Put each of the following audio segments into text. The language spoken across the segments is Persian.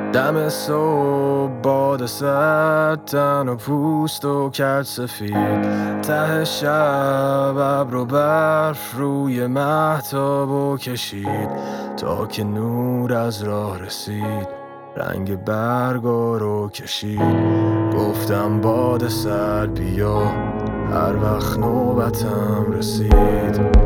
دم صبح باد سرد تن و پوست و کرد سفید، ته شب ابر و برف روی مهتاب و کشید تا که نور از راه رسید، رنگ برگا رو کشید. گفتم باد سرد بیا هر وقت نوبتم رسید.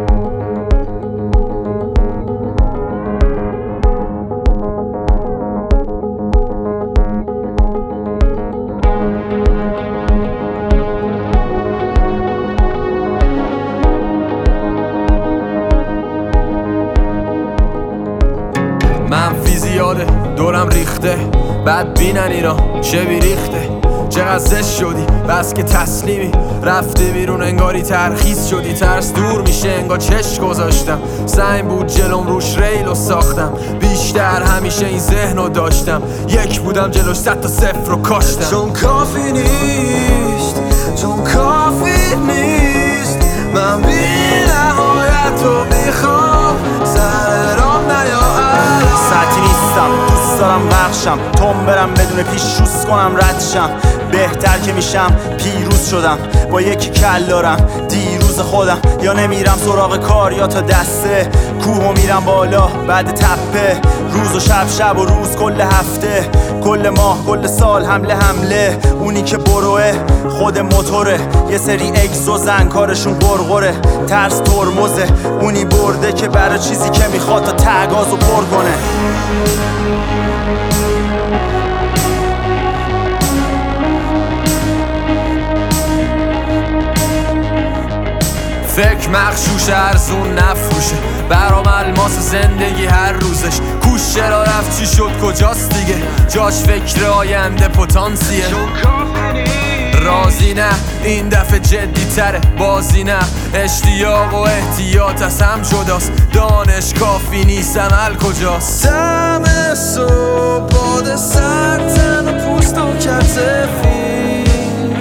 منفی زیاده دورم ریخته، بد بینن اینا چه بیریخته. چقدر زشت شدی بس که تسلیمی، رفته بیرون انگاری ترخیص شدی. ترس دور میشه انگار چشم گذاشتم، سنگ بود جلوم روش ریلو ساختم. بیشتر همیشه این ذهنو داشتم، یک بودم جلوش 100 تا 0 رو کاشتم. چون کافی نیست، چون کافی نیست، من بی نهایت رو میخوام سر رام نیام. ساعتی نیستم دوست دارم بخشم، تون برم بدون پیش روز کنم ردشم. بهتر که میشم پیروز شدم، با یکی کل دارم دیروز خودم. یا نمیرم سراغ کار یا تا دسته کوهو میرم بالا بعد تپه. روز و شب، شب و روز، کل هفته، کل ماه، کل سال، حمله حمله. اونی که بروه خود موتوره، یه سری اگز و زن کارشون گرگره. ترس ترمزه، اونی برده که برای چیزی که میخواد تا تگازو پر کنه. فکر مغشوشه ارزون نفروشه، برام الماس زندگی هر روزش. کوش چرا رفت چی شد کجاست دیگه، جاش فکر آینده پتانسیه. رازی نه این دفعه جدی تره، بازی نه اشتیاق و احتیاط از هم جداست. دانش کافی نیست عمل کجاست. دم صبح باد سرد تن و پوست و کرد سفید،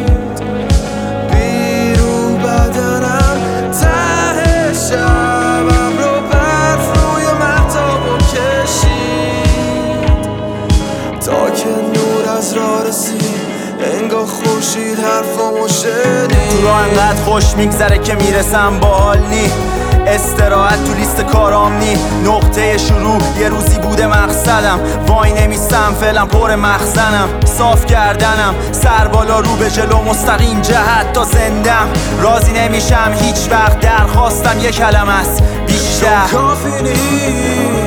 بیرون بدنم ته شبم رو برف روی مهتاب و کشید تا که نور از راه رسید، انگار خورشید حرفامو شنید. تو راه انقدر خوش میگذره که میرسم با حال نی، استراحت تو لیست کارام نی. نقطه شروع یه روزی بوده مقصدم، وای نمیستم فعلا پر مخزنم. صاف کردنم سر بالا رو به جلو مستقیم جهت تا زندم. راضی نمیشم هیچ وقت، درخواستم یه کلمه است بیشتر. کافی نیست